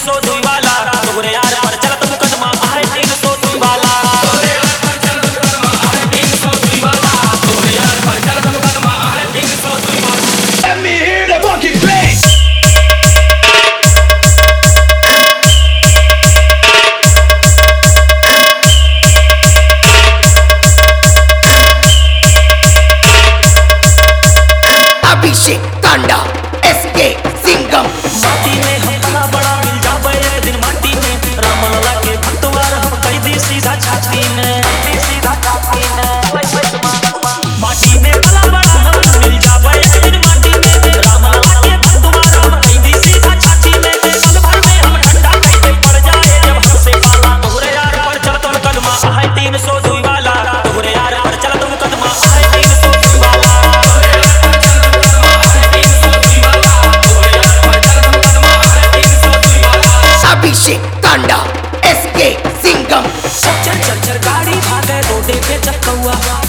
302 वाला तोरे यार पर चलत मुकदमा आहे 302 वाला तोरे यार पर चलत मुकदमा आहे 302 वाला तोरे यार पर चलत मुकदमा आहे 302 वाला। Let me hear the fucking bass. Abhishek Tanda SK Singham माटी में हम बड़ा बड़ा मिल जाबे दिन माटी में रामलला के भक्तवार हम कई दी सीधा छाती में माटी में बड़ा बड़ा हम मिल जाबे दिन माटी में रामलला के भक्तवार हम कई दी सीधा छाती में पल भर में हम ठंडा कई दे पड़ जाए जब हमसे पाला तोरे यार पर चलत मुकदमा आहे 302 वाला तोरे यार पर चलत मुकदमा आहे 302 वाला तोरे यार पर चलत मुकदमा आहे 302 वाला तोरे यार पर चलत मुकदमा आहे 302 वाला। अभिषेक तांडा एसके सिंघम चल चल चल गाड़ी भागे रोडे पे चक्कौआ